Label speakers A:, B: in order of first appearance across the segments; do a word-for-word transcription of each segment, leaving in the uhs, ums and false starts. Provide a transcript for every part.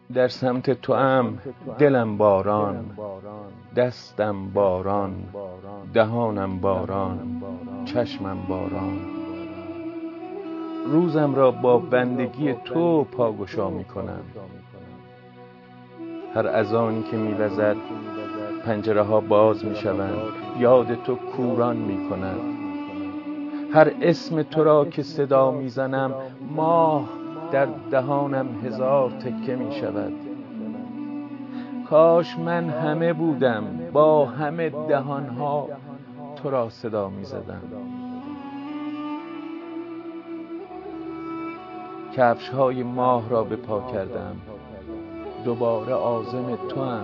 A: در سمت تو ام دلم باران، دستم باران، دهانم باران، چشمم باران. روزم را با بندگی تو پاگشا می کنم. هر اذانی که می وزد پنجره ها باز می شوند، یاد تو کوران می کند. هر اسم تو را که صدا می زنم، ماه در دهانم هزار تکه می شود. کاش من همه بودم، با همه دهانها تو را صدا می زدم. کفش های ماه را به پا کردم، دوباره عازم تو ام.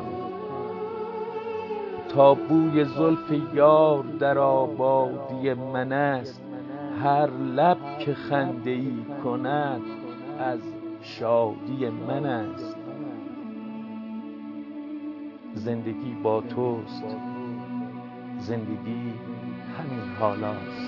A: تا بوی زلف یار در آبادی من است، هر لب که خنده ای کند از شادی من است. زندگی با توست، زندگی همین حالاست.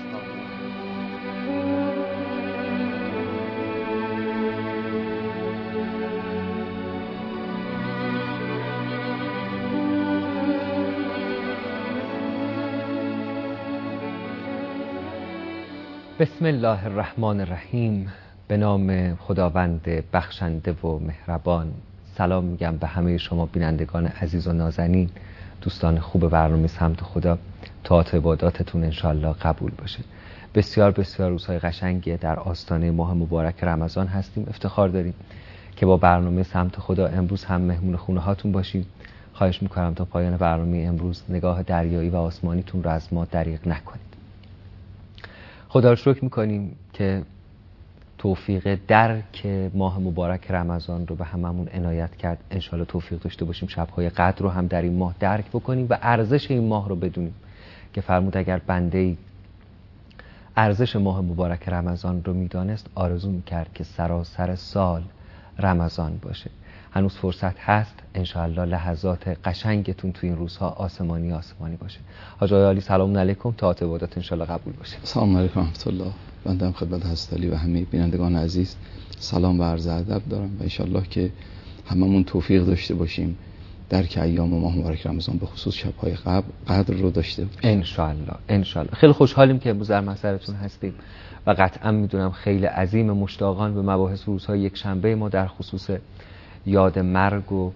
B: بسم الله الرحمن الرحیم. به نام خداوند بخشنده و مهربان. سلام میگم به همه شما بینندگان عزیز و نازنین، دوستان خوب برنامه سمت خدا. طاعت عباداتتون انشالله قبول باشه. بسیار بسیار روزهای قشنگی در آستانه ماه مبارک رمضان هستیم. افتخار داریم که با برنامه سمت خدا امروز هم مهمون خونه هاتون باشیم. خواهش میکنم تا پایان برنامه امروز نگاه دریایی و آسمانیتون رو از ما دریغ نکنید. خدا رو شکر میکنیم که توفیق درک ماه مبارک رمضان رو به هممون عنایت کرد. انشالله توفیق داشته باشیم شب‌های قدر رو هم در این ماه درک بکنیم و ارزش این ماه رو بدونیم که فرمود اگر بنده‌ای ارزش ماه مبارک رمضان رو میدانست آرزو میکرد که سراسر سال رمضان باشه. هنوز فرصت هست. انشالله لحظات قشنگتون تو این روزها آسمانی آسمانی باشه. حاج آقای عالی سلام علیکم. طاعت عبادات انشالله قبول باشه.
C: سلام علیکم رحمت الله. بنده خدمت حضرت علی و همه بینندگان عزیز سلام و عرض ادب دارم و انشالله که هممون توفیق داشته باشیم درک ایام ماه مبارک رمضان به خصوص شب‌های قدر رو داشته باشیم
B: انشالله. انشالله. خیلی خوشحالیم که امروز در محضرتون هستیم و قطعا میدونم خیلی عظیم مشتاقان به مباحث روزهای یک شنبه ما در خصوص یاد مرگ و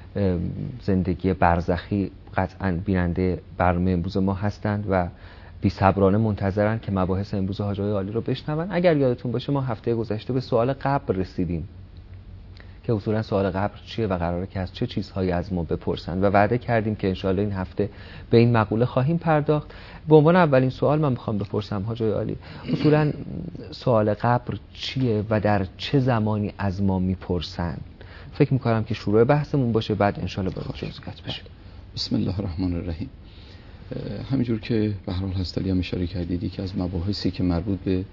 B: زندگی برزخی قطعا بیننده برنامه امروز ما هستند و بی صبرانه منتظرن که مباحث امروز حاج آقای عالی رو بشنون. اگر یادتون باشه ما هفته گذشته به سوال قبر رسیدیم که اصولا سوال قبر چیه و قراره که از چه چیزهایی از ما بپرسن و وعده کردیم که انشاءالله این هفته به این مقوله خواهیم پرداخت. به عنوان اولین سوال من میخوام بپرسم حاج آقای عالی، اصولا سوال قبر چیه و در چه زمانی از ما میپرسن؟ فکر میکنم که شروع بحثمون باشه، بعد انشاءالله برای جزئیات بشه.
C: بسم الله الرحمن الرحیم. همینجور که به هر حال حضرت علی هم اشاره کردید که از مباحثی که مربوط به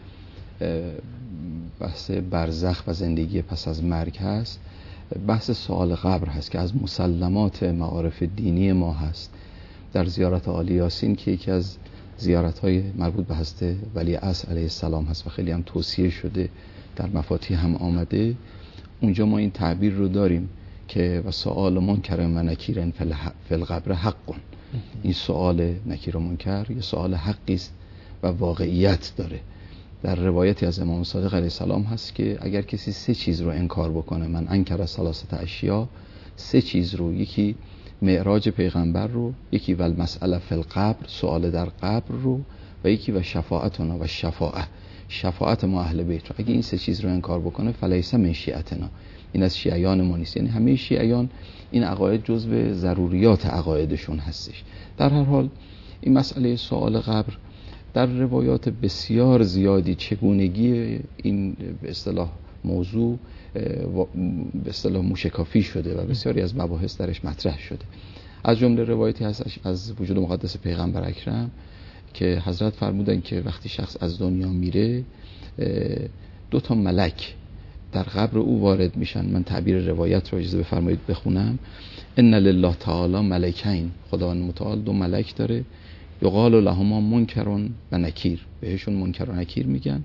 C: بحث برزخ و زندگی پس از مرگ هست بحث سوال قبر هست که از مسلمات معارف دینی ما هست. در زیارت عالی یاسین که یکی از زیارت‌های مربوط به حضرت ولی عصر علیه السلام هست و خیلی هم توصیه شده، در مفاتیح هم آمده، اونجا ما این تعبیر رو داریم که و سؤال منکر و نکیر فی القبر حق. این سؤال نکیر و منکر یه سؤال حقی است و واقعیت داره. در روایتی از امام صادق علیه السلام هست که اگر کسی سه چیز رو انکار بکنه، من انکر ثلاثه اشیا، سه چیز رو، یکی معراج پیغمبر رو، یکی ول مسئله فی القبر، سؤال در قبر رو، و یکی و شفاعتنا و شفاعه، شفاعت ما اهل بیت رو، اگه این سه چیز رو انکار بکنه فلیس من شیعتنا، این از شیعیان ما نیست. یعنی همه شیعیان این عقاید جزو ضروریات عقایدشون هستش. در هر حال این مسئله سؤال قبر در روایات بسیار زیادی چگونگی این به اصطلاح موضوع به اصطلاح موشکافی شده و بسیاری از مباحث درش مطرح شده. از جمله روایتی هست از وجود مقدس پیغمبر اکرم که حضرت فرمودن که وقتی شخص از دنیا میره دو تا ملک در قبر او وارد میشن. من تعبیر روایت رو اجازه بفرمایید بخونم. ان لله تعالی ملکین، خداوند متعال دو ملک داره، یقال لهما منکر و نکیر، بهشون منکر و نکیر میگن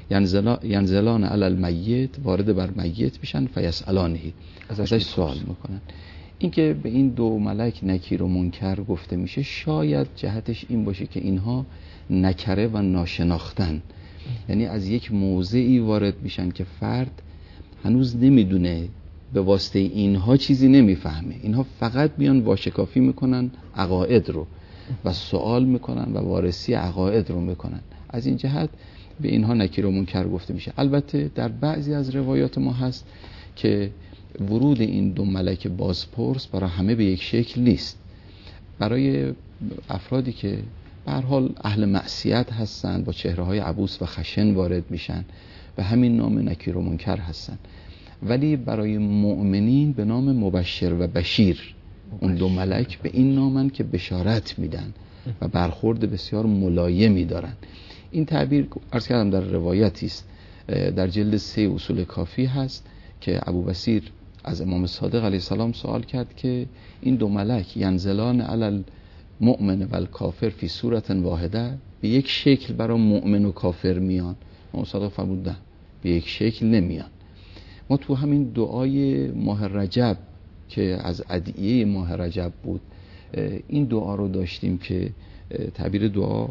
C: ینزلا ینزلان علی المیت، وارد بر میت میشن، فیسالانه، ازش سوال میکنن. این که به این دو ملک نکیر و منکر گفته میشه، شاید جهتش این باشه که اینها نکره و ناشناختن، یعنی از یک موضعی وارد میشن که فرد هنوز نمیدونه، به واسطه اینها چیزی نمیفهمه، اینها فقط میان واشکافی میکنن عقاید رو و سوال میکنن و وارسی عقاید رو میکنن. از این جهت به اینها نکیر و منکر گفته میشه. البته در بعضی از روایات ما هست که ورود این دو ملک بازپرس برای همه به یک شکل نیست. برای افرادی که به هر حال اهل معصیت هستن، با چهره‌های عبوس و خشن وارد میشن، به همین نام نکیر و منکر هستن. ولی برای مؤمنین به نام مبشر و بشیر، اون دو ملک به این نامن که بشارت میدن و برخورد بسیار ملایمی دارن. این تعبیر عرض کردم در روایتی است، در جلد سه اصول کافی هست که ابوبصیر از امام صادق علیه السلام سوال کرد که این دو ملک ینزلان علی المؤمن و الکافر فی صورت واحده، به یک شکل برای مؤمن و کافر میان؟ امام صادق فرمودن به یک شکل نمیان. ما تو همین دعای ماه رجب که از ادعیه ماه رجب بود، این دعا رو داشتیم که تعبیر دعا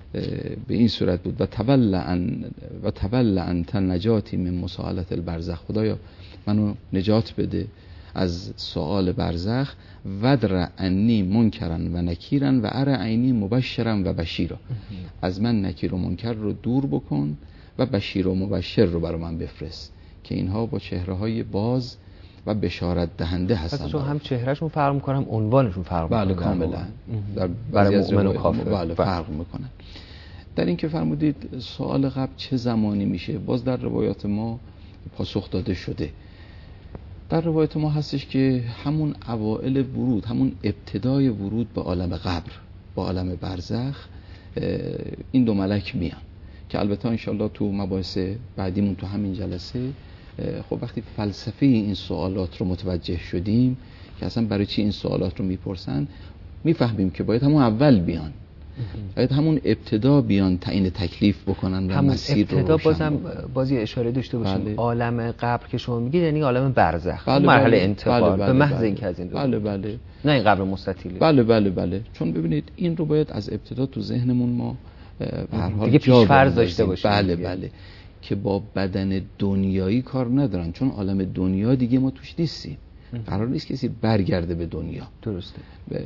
C: به این صورت بود: و تول ان و تول انت نجاتی من مسائلت البرزخ، خدایا منو نجات بده از سوال برزخ، ودر انی منکرن و نکیرن و ار عینی مبشرن و بشیرا، از من نکیر و منکر رو دور بکن و بشیر و مبشر رو برای من بفرست که اینها با چهره های باز و بشارت دهنده هستن.
B: پس هم چهرهشون فرق میکنه، هم عنوانشون فرق میکنه.
C: بله کاملا،
B: در برای مؤمن و کافر
C: بله فرق میکنن. در این که فرمودید سوال قبل چه زمانی میشه، باز در روایات ما پاسخ داده شده. در روایت ما هستش که همون اوائل ورود، همون ابتدای ورود به عالم قبر، با عالم برزخ، این دو ملک میان که البته انشالله تو مباحث بعدیمون تو همین جلسه، خب وقتی فلسفه این سوالات رو متوجه شدیم که اصلا برای چی این سوالات رو میپرسن، میفهمیم که باید همون اول بیان، باید همون ابتدا بیان تعیین تکلیف بکنن و مسیر رو
B: ابتدا. بازم بازی اشاره داشته باشیم،
C: بله.
B: عالم قبر که شما میگید یعنی عالم برزخ،
C: بله
B: مرحله
C: بله.
B: انتقال
C: بله بله
B: به محض
C: بله.
B: اینکه از این دو
C: بله بله
B: نه این قبر مستطیلی.
C: بله بله بله چون ببینید این رو باید از ابتدا تو ذهنمون ما به هر حال
B: دیگه پیش فرض داشته باشیم.
C: بله بله که با بدن دنیایی کار ندارن، چون عالم دنیا دیگه ما توش نیستیم، قرار نیست کسی برگرده به دنیا.
B: درسته.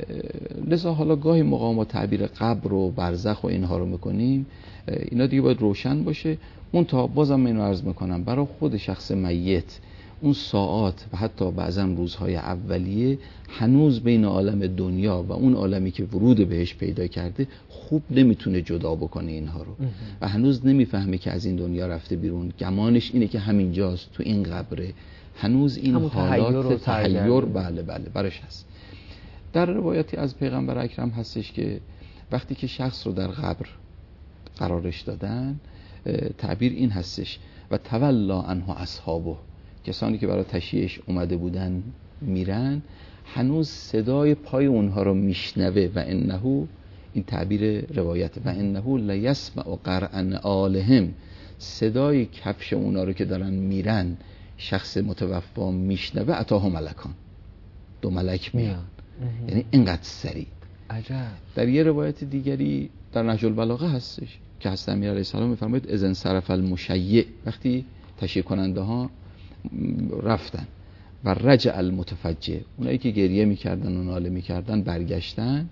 C: لذا حالا گاهی موقع ما تعبیر قبر و برزخ و اینها رو میکنیم، اینا دیگه باید روشن باشه. اون تا بازم اینو عرض میکنم، برای خود شخص میت اون ساعات و حتی بعضا روزهای اولیه هنوز بین عالم دنیا و اون عالمی که ورود بهش پیدا کرده خوب نمیتونه جدا بکنه اینها رو و هنوز نمیفهمه که از این دنیا رفته بیرون. گمانش اینه که همینجاست تو این قبره، هنوز این حالات تحیر بله بله برش هست. در روایتی از پیغمبر اکرم هستش که وقتی که شخص رو در قبر قرارش دادن، تعبیر این هستش: و تولا عنه اصحابه، کسانی که برای تشییعش اومده بودن میرن، هنوز صدای پای اونها رو میشنوه و انه، این تعبیر روایت، و انه لیسمع قرعن آلهم، صدای کفش اونها رو که دارن میرن شخص متوفا میشنوه. اتاها ملکان، دو ملک میان، یعنی اینقدر سریع.
B: عجب.
C: در یه روایت دیگری در نهج البلاغه هستش که حضرت امیر علیه السلام میفرماید اذن صرف المشیع، وقتی تشییع کننده ها رفتن و رجع المتفجع، اونایی که گریه میکردن و ناله میکردن برگشتن،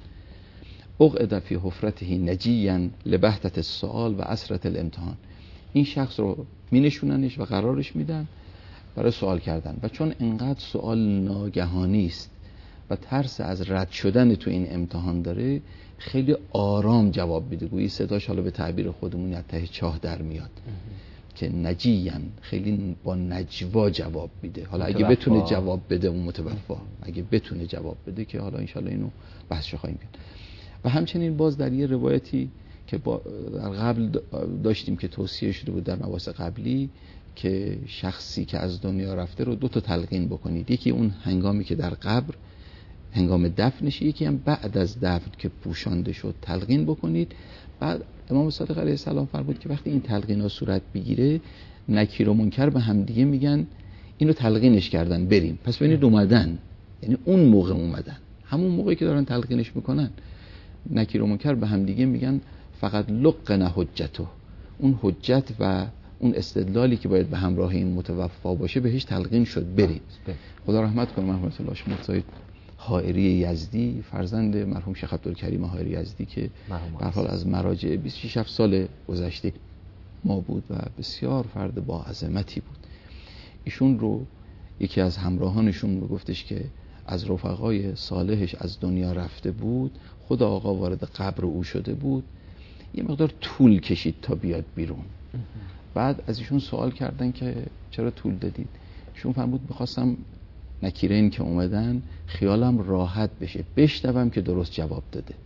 C: اقعد فی حفرته نجیا لبهتة السؤال و عسرة الامتحان، این شخص رو مینشوننش و قرارش میدن برای سوال کردن. و چون انقدر سوال ناگهانی است و ترس از رد شدن تو این امتحان داره، خیلی آرام جواب میده، گویی صداش حالا به تعبیر خودمون از ته چاه در میاد که نجیان، خیلی با نجوا جواب میده. حالا اگه بتونه جواب بده اون متوفا، اگه بتونه جواب بده که حالا انشالله اینو بحثش خواهیم کرد. و همچنین باز در یه روایتی که با در قبل داشتیم که توصیه شده بود در مباحث قبلی، که شخصی که از دنیا رفته رو دو تا تلقین بکنید، یکی اون هنگامی که در قبر هنگام دفنش، یکی هم بعد از دفن که پوشانده شد تلقین بکنید بعد امام صادق علیه السلام فرمود که وقتی این تلقینا صورت بگیره نکیر و منکر به همدیگه میگن اینو تلقینش کردن بریم، پس ببینید اومدن، یعنی اون موقع اومدن، همون موقعی که دارن تلقینش میکنن نکیر و منکر به همدیگه میگن فقط لقن حجته، اون حجت و اون استدلالی که باید به همراه این متوفا باشه بهش تلقین شد بریم. خدا رحمت کنه مرحوم الله مرتضی حائری یزدی، فرزند مرحوم شیخ عبدالکریم حائری یزدی که به هر حال از مراجع بیست و شش سال گذشته ما بود و بسیار فرد با عظمتی بود. ایشون رو یکی از همراهانشون رو گفتش که از رفقای صالحش از دنیا رفته بود، خود آقا وارد قبر او شده بود، یه مقدار طول کشید تا بیاد بیرون. بعد از ایشون سوال کردن که چرا طول دادید؟ ایشون فرمود می‌خواستم نکیرین که اومدن خیالم راحت بشه بشنوم که درست جواب داده،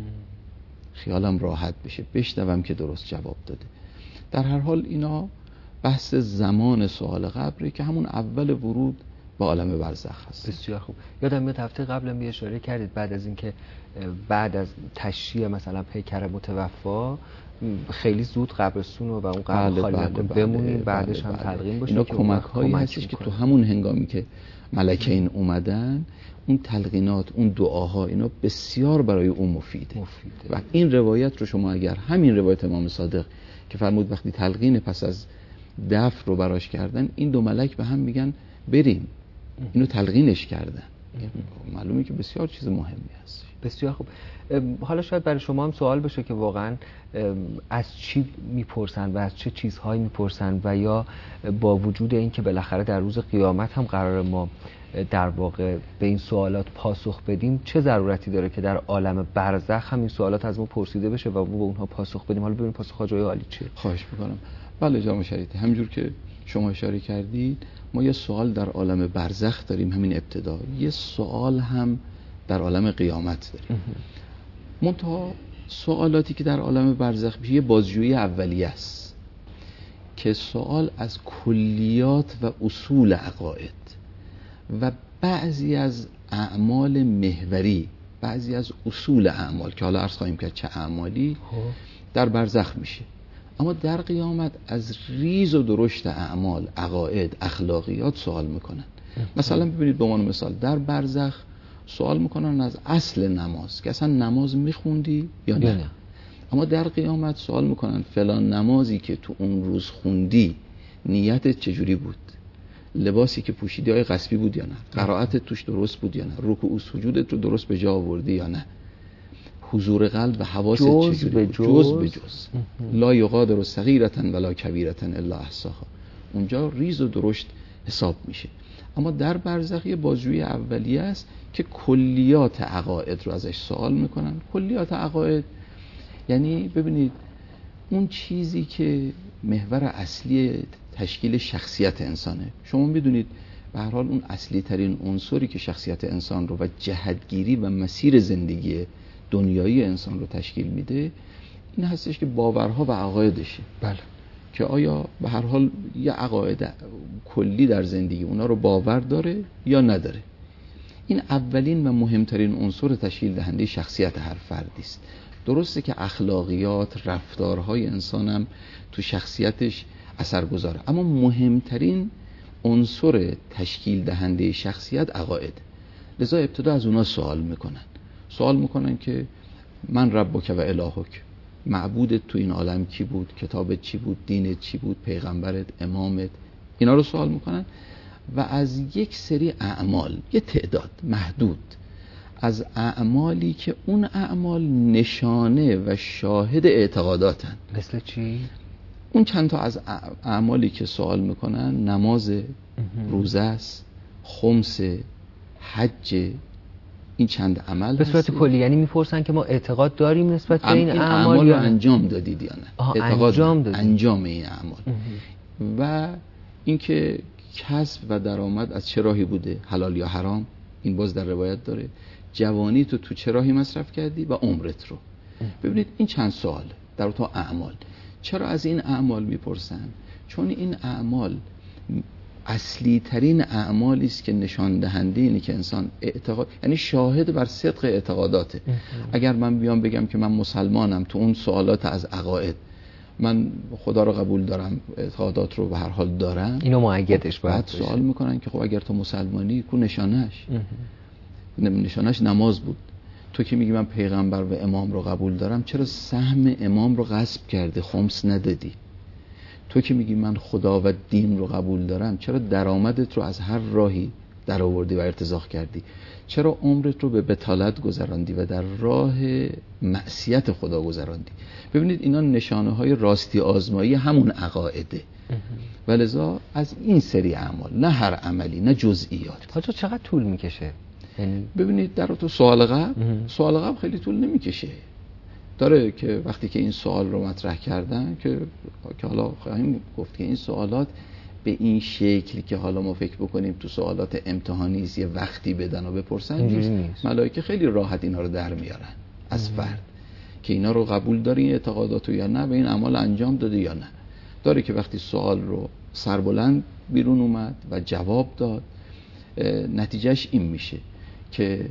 C: خیالم راحت بشه بشنوم که درست جواب داده. در هر حال اینا بحث زمان سوال قبره که همون اول ورود به عالم برزخ هست.
B: بسیار خوب. یادم میاد هفته قبلم یه اشاره کردید بعد از اینکه بعد از تشییع مثلا پیکر متوفا خیلی زود قبرستون و اون قبر
C: بله
B: خالی
C: بله
B: نکنه
C: بله
B: بمونیم
C: بله
B: بعدش هم
C: بله
B: تلقین باشه.
C: اینا کمک هایی هستش که تو همون هنگامی که ملکین اومدن اون تلقینات اون دعاها اینا بسیار برای اون مفیده. مفیده و این روایت رو شما اگر همین روایت امام صادق که فرمود وقتی تلقین پس از دفن رو براش کردن این دو ملک به هم میگن بریم، اینو تلقینش کردن، معلومه که بسیار چیز مهمی هست.
B: بسیار خوب. حالا شاید برای شما هم سوال بشه که واقعا از چی میپرسن و از چه چیزهایی میپرسن و یا با وجود این که بالاخره در روز قیامت هم قرار ما در واقع به این سوالات پاسخ بدیم، چه ضرورتی داره که در عالم برزخ هم این سوالات از ما پرسیده بشه و ما به اونها پاسخ بدیم؟ حالا ببینیم پاسخ جای عالی چیه.
C: خواهش میکنم. بله جناب شریعتی، همینجور که شما اشاره کردید ما یه سوال در عالم برزخ داریم همین ابتدا، یه سوال هم در عالم قیامت داریم. منتها سوالاتی که در عالم برزخ میشه یه بازجویی اولیه است که سوال از کلیات و اصول عقاید و بعضی از اعمال محوری، بعضی از اصول اعمال که حالا عرض خواهیم کرد چه اعمالی در برزخ میشه. اما در قیامت از ریز و درشت اعمال، عقاید، اخلاقیات سوال میکنن. مثلا ببینید به عنوان مثال در برزخ سوال میکنن از اصل نماز که اصلا نماز میخوندی یا نه. نه. اما در قیامت سوال میکنن فلان نمازی که تو اون روز خوندی نیتت چجوری بود، لباسی که پوشیدی آیا غصبی بود یا نه، قرائتت توش درست بود یا نه، رکوع و سجودت رو درست به جا آوردی یا نه، حضور قلب و حواست چجوری بود، جز به جز لا یغادر صغیرة ولا کبیرة الا احصاها، اونجا ریز و درشت حساب میشه. اما در برزخ یه بازجویی اولیه است که کلیات عقاید رو ازش سوال میکنن. کلیات عقاید یعنی ببینید اون چیزی که محور اصلی تشکیل شخصیت انسانه. شما میدونید به هر حال اون اصلی ترین عنصری که شخصیت انسان رو و جهتگیری و مسیر زندگی دنیایی انسان رو تشکیل میده این هستش که باورها و عقایدشه.
B: بله.
C: که آیا به هر حال یه عقاید کلی در زندگی اونا رو باور داره یا نداره. این اولین و مهمترین عنصر تشکیل دهنده شخصیت هر فردی است. درسته که اخلاقیات، رفتارهای انسان هم تو شخصیتش اثر گذاره، اما مهمترین عنصر تشکیل دهنده شخصیت عقاید. لذا ابتدا از اونا سوال میکنن. سوال میکنن که من ربک و الهک، معبودت تو این عالم کی بود، کتابت چی بود، دینت چی بود، پیغمبرت، امامت، اینا رو سوال میکنن و از یک سری اعمال، یه تعداد محدود از اعمالی که اون اعمال نشانه و شاهد اعتقاداتن.
B: مثل چی؟
C: اون چند تا از اعمالی که سوال میکنن نماز، روزه است، خمس، حج، این چند عمل
B: به صورت کلی یعنی میپرسن که ما اعتقاد داریم نسبت به این, این
C: اعمال
B: رو
C: یا انجام دادید یا نه، اعتقاد
B: انجام دادید.
C: انجام این اعمال و اینکه کسب و درآمد از چه راهی بوده، حلال یا حرام، این باز در روایت داره. جوانی تو تو چه راهی مصرف کردی و عمرت رو. ببینید این چند سوال در تو اعمال. چرا از این اعمال میپرسن؟ چون این اعمال اصلی ترین اعمالی است که نشان دهنده اینه که انسان اعتقاد، یعنی شاهد بر صدق اعتقاداته. اگر من بیام بگم که من مسلمانم، تو اون سوالات از عقاید من خدا رو قبول دارم، اعتقادات رو به هر حال دارم،
B: اینو مؤیدش باید
C: بعد سوال میکنن که خب اگر تو مسلمانی کو نشانش؟ نشانش نماز بود. تو که میگی من پیغمبر و امام رو قبول دارم، چرا سهم امام رو غصب کرده، خمس ندادی؟ تو که میگی من خدا و دین رو قبول دارم، چرا درآمدت رو از هر راهی در آوردی و ارتزاق کردی؟ چرا عمرت رو به بطالت گذراندی و در راه معصیت خدا گذراندی؟ ببینید اینا نشانه های راستی آزمایی همون عقایده. ولذا از این سری اعمال، نه هر عملی، نه جزئیات.
B: حاجا چقدر طول میکشه؟
C: ببینید در تو سوال قبل، سوال قبل خیلی طول نمیکشه. داره که وقتی که این سوال رو مطرح کردن که که حالا خواهیم گفت که این سوالات به این شکلی که حالا ما فکر بکنیم تو سوالات امتحانی است یه وقتی بدن و بپرسن نیست. ملائکه خیلی راحت اینا رو در میارن از فرد که اینا رو قبول داری این اعتقاداتو یا نه، به این اعمال انجام داده یا نه. داره که وقتی سوال رو سربلند بیرون اومد و جواب داد، نتیجهش این میشه که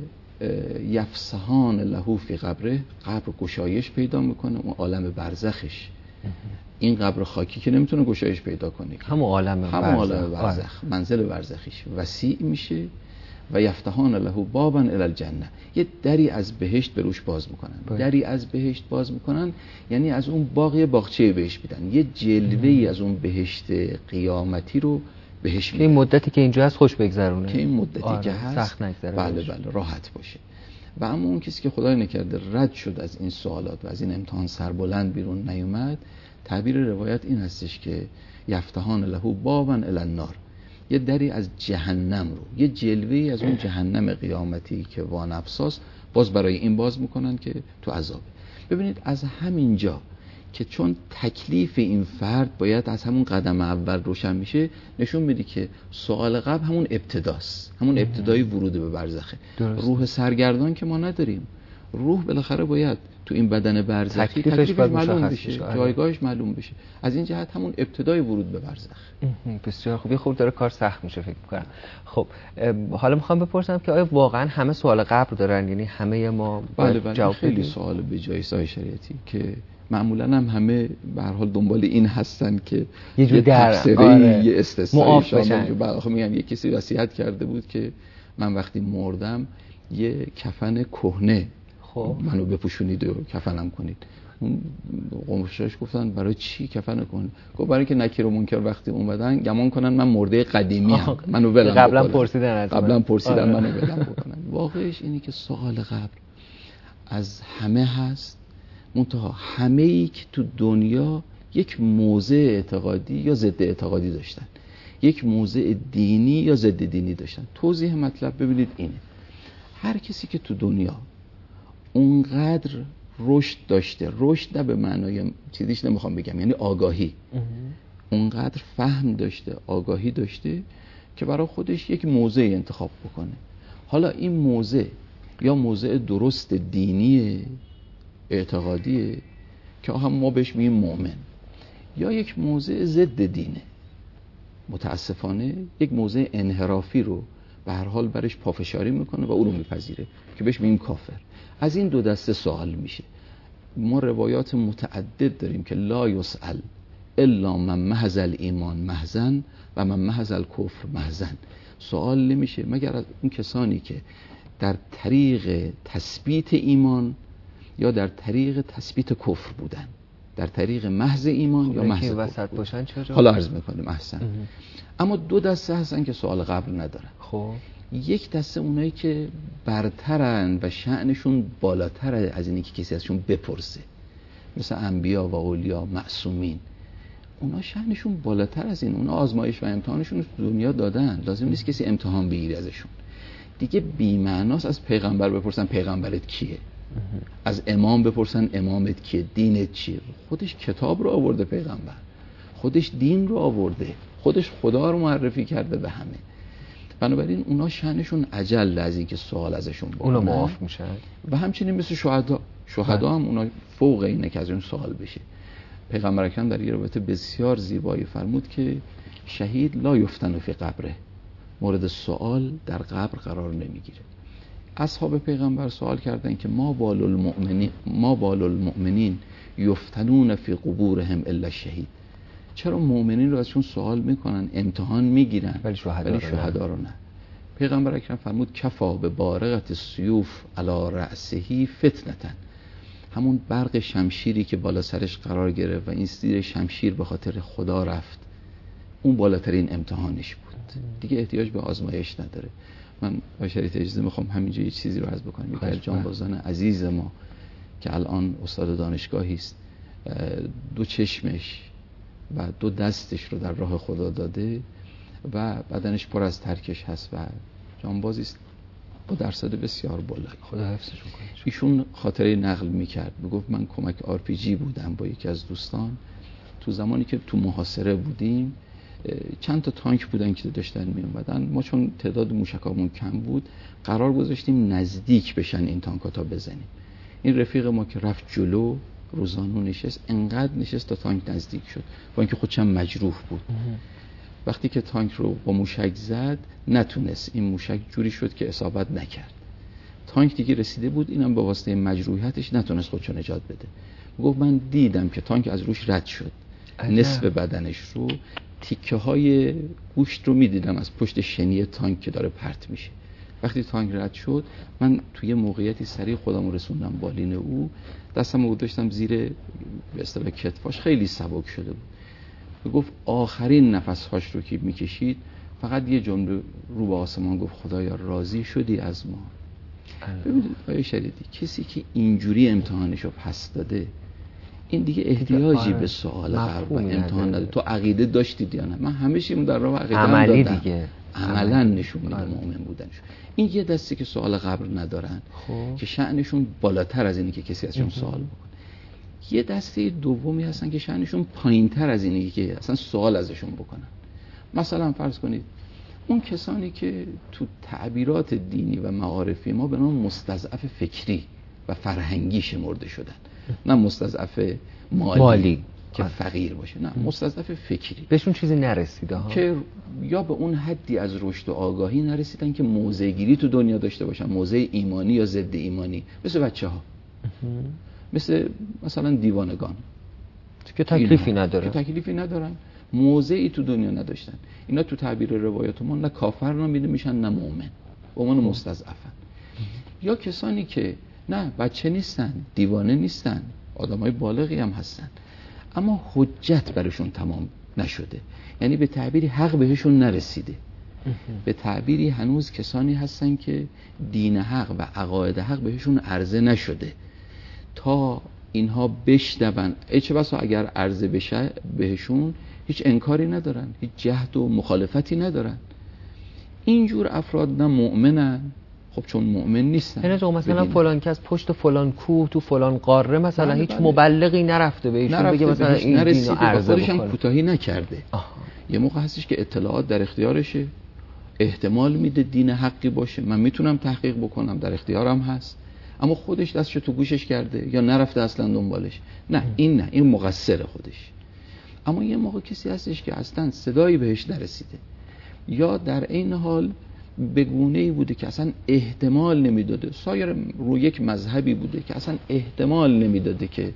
C: یفسحان له فی قبره، قبر گشایش پیدا میکنه، اون عالم برزخش. این قبر خاکی که نمیتونه گشایش پیدا کنه،
B: همون عالم برزخ،
C: همون عالم برزخ، منزل برزخیش وسیع میشه و یفتحان له بابا الی الجنه، یه دری از بهشت به روش باز میکنن. باید. دری از بهشت باز میکنن یعنی از اون باغ باغچه بهشت میدن، یه جلوه‌ای از اون بهشت قیامتی رو بهش میدن.
B: این مدتی که اینجا هست خوش بگذرونه،
C: که این مدتی
B: آره.
C: که هست
B: سخت نگذره،
C: بله بله راحت باشه. و اما اون کسی که خدای نکرده رد شد از این سوالات و از این امتحان سربلند بیرون نیومد، تعبیر روایت این هستش که یفتحان له بابا الی النار، یه دری از جهنم رو، یه جلوه‌ای از اون جهنم قیامتی که وانفساس باز برای این باز میکنن که تو عذابه. ببینید از همینجا که چون تکلیف این فرد باید از همون قدم اول روشن میشه، نشون میده که سوال قبل همون ابتداست، همون ابتدای ورود به برزخه. درست. روح سرگردان که ما نداریم، روح بالاخره باید تو این بدن برزخی
B: تکلیفش,
C: تکلیفش معلوم بشه، جایگاهش معلوم بشه. از این جهت همون ابتدای ورود به برزخ.
B: بسیار خوب. خوب داره کار سخت میشه فکر می‌کنم. خب حالا میخوام بپرسم که آیا واقعا همه سوال قبر دارن؟ یعنی همه ما
C: بله بله جواب خیلی سوال به جای سای شریعتی که معمولا هم همه به هر حال دنبال این هستن که
B: یه جور در
C: آره یه استثنایی
B: شامل
C: بشه. میگم یه کسی وصیت کرده بود که من وقتی مردم یه کفن کهنه خب منو بپوشونید و کفنم کنید. اون قومشاش گفتن برای چی کفن کهنه؟ گفت برای که نکیر و منکر وقتی اومدن گمان کنن من مرده قدیمی ام، منو ولم
B: قبلا پرسیدن از
C: قبلا پرسیدن آره. منو ولم بکنن. واقعش اینه که سوال قبر از همه هست، منتها همه ای که تو دنیا یک موضع اعتقادی یا ضد اعتقادی داشتن، یک موضع دینی یا ضد دینی داشتن. توضیح مطلب ببینید اینه، هر کسی که تو دنیا اونقدر رشد داشته، رشد نه به معنای چیزیش نمیخوام بگم، یعنی آگاهی، اونقدر فهم داشته، آگاهی داشته که برای خودش یک موضع انتخاب بکنه. حالا این موضع یا موضع درست دینی اعتقادیه که هم ما بهش میگیم مؤمن، یا یک موضع ضد دینه، متاسفانه یک موضع انحرافی رو به هر حال برش پافشاری میکنه و او رو میپذیره که بهش میگیم کافر. از این دو دسته سوال میشه. ما روایات متعدد داریم که لا یسأل الا من محض الایمان محزن و من محض الکفر محزن، سوال نمیشه مگر از اون کسانی که در طریق تثبیت ایمان یا در طریق تثبیت کفر بودن، در طریق محض ایمان یا محض
B: وسط باشن. چرا؟
C: حالا عرض میکنیم احسن. اما دو دسته هستن که سوال قبل ندارن.
B: خب
C: یک دسته اونایی که برترن و شأنشون بالاتر از اینی که کسی ازشون بپرسه، مثل انبیا و اولیا معصومین، اونا شأنشون بالاتر از این، اونا آزمایش و امتحانشون رو دنیا دادن، لازم نیست کسی امتحان بگیره ازشون. دیگه بی‌معناست از پیغمبر بپرسن پیغمبرت کیه، از امام بپرسن امامت کیه، دینت چیه. خودش کتاب رو آورده پیغمبر، خودش دین رو آورده، خودش خدا رو معرفی کرده به همه. بنابراین اونا شأنشون اجل از این که سوال ازشون بکنن،
B: اونا معاف میشن.
C: و همچنین مثل شهدا، شهدا هم اونا فوق اینه که از اون سوال بشه. پیغمبر اکرم در یه روایت بسیار زیبایی فرمود که شهید لا یفتن فی قبره، مورد سوال در قبر قرار نمیگیره. اصحاب پیغمبر سوال کردن که ما بال المؤمنین ما بال المؤمنین یفتنون فی قبورهم الا شهید، چرا مؤمنین رو ازشون سوال میکنن، امتحان میگیرن ولی شهدا رو نه؟ پیغمبر اکرم فرمود کفا به بارقت السیوف علی رأسه فتنتن، همون برق شمشیری که بالا سرش قرار گرفت و این زیر شمشیر به خاطر خدا رفت، اون بالاترین امتحانش بود، دیگه احتیاج به آزمایش نداره. من با شریط اجازه میخوام همینجا یه چیزی رو عرض بکنم. یکی از جانبازان عزیز ما که الان استاد دانشگاهی است، دو چشمش و دو دستش رو در راه خدا داده و بدنش پر از ترکش هست و جانبازی است با درصد بسیار بالایی.
B: خدا حفظش کنه.
C: ایشون خاطره نقل میکرد، میگفت من کمک آر پی جی بودم با یکی از دوستان، تو زمانی که تو محاصره بودیم چند تا تانک بودن که داشتن می اومدن، ما چون تعداد موشکامون کم بود قرار گذاشتیم نزدیک بشن این تانک‌ها تا بزنیم. این رفیق ما که رفت جلو روزانو نشست، انقدر نشست تا تانک نزدیک شد، با اینکه خودش هم مجروح بود. وقتی که تانک رو با موشک زد نتونست، این موشک جوری شد که اصابت نکرد. تانک دیگه رسیده بود، اینم با واسطه مجروحیتش نتونست خودشو نجات بده. گفت من دیدم که تانک از روش رد شد، نصف بدنش رو، تیکه های گوشت رو میدیدم از پشت شنی تانک که داره پرت میشه. وقتی تانک رد شد من توی موقعیتی سریع خودم رسوندم بالین او، دستم رو داشتم زیر به اصطلاح کتفاش، خیلی سبک شده بود. گفت آخرین نفسهاش رو که میکشید فقط یه جمله رو به آسمان گفت خدایا راضی شدی از ما. ببینید آیه شریدی، کسی که اینجوری امتحانشو پس داده این دیگه احتیاجی به سوال قلب و امتحان نداره. تو عقیده داشتید یا نه؟ من همیشه اون در راه عقیده
B: عملی
C: دادم.
B: دیگه
C: عملا نشون میده مؤمن بودنشون. این یه دستی که سوال قبر ندارن خوب. که شأنشون بالاتر از اینی که کسی ازشون سوال بکنه. یه دسته دومی هستن که شأنشون پایینتر از اینی که اصلا سوال ازشون بکنن. مثلا فرض کنید اون کسانی که تو تعبیرات دینی و معارفی ما به نام مستضعف فکری و فرهنگی شمرده شدن، نه مستضعف مالی, مالی. که آه. فقیر باشه، نه مستضعف فکری،
B: بهشون چیزی نرسیده ها،
C: که یا به اون حدی از رشد و آگاهی نرسیدن که موضع گیری تو دنیا داشته باشن، موضع ایمانی یا ضد ایمانی، مثل بچه ها، مثل مثلا دیوانگان
B: که تکلیفی ندارن
C: که تکلیفی ندارن، موضعی تو دنیا نداشتن. اینا تو تعبیر روایات ما نه کافر نامیده میشن نه مؤمن، به عنوان مستضعفن. یا کسانی که نه بچه نیستن، دیوانه نیستن، آدمای بالغی هم هستن، اما حجت برشون تمام نشده، یعنی به تعبیری حق بهشون نرسیده. به تعبیری هنوز کسانی هستن که دین حق و عقاید حق بهشون عرضه نشده تا اینها بشنون. چه بسا اگر عرضه بشه بهشون هیچ انکاری ندارن، هیچ جهد و مخالفتی ندارن. اینجور افراد نه مؤمنن، خب چون مؤمن نیستن.
B: یعنی تو مثلا فلان کس پشت فلان کوه تو فلان قاره مثلا بله هیچ بله. مبلغی نرفته به ایشون بگه مثلا این دینو عرضه
C: خودش هم کوتاهی نکرده. آها. یه موقع هستش که اطلاعات در اختیارشه، احتمال میده دین حقی باشه، من میتونم تحقیق بکنم، در اختیارم هست، اما خودش دستشو تو گوشش کرده یا نرفته اصلا دنبالش. نه این نه، این مقصر خودش. اما یه موقع کسی هستش که اصلا صدایی بهش نرسیده یا در این حال به گونه‌ای بوده که اصلا احتمال نمیداده، سایر رو یک مذهبی بوده که اصلا احتمال نمیداده که